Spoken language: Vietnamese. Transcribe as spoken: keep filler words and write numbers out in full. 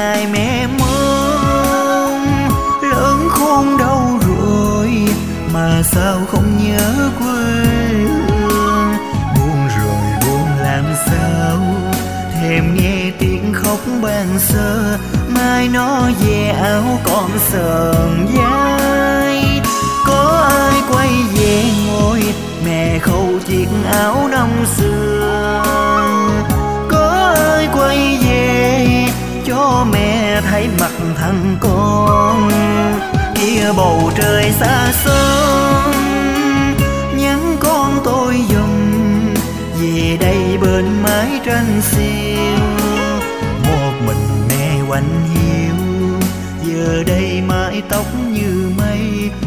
ngày mẹ mong. Lớn khôn đâu rồi mà sao không nhớ quê hương. Buồn rồi buồn làm sao, thèm nghe tiếng khóc ban sơ. Mai nó về áo con sờn vai, có ai quay về ngồi mẹ khâu chiếc áo năm xưa. Có ai quay về cho mẹ thấy mặt thằng con. Kia bầu trời xa xôi nhắn con tôi giùm, về đây bên mái tranh xiêu. Một mình mẹ quạnh hiu, giờ đây mái tóc như mây.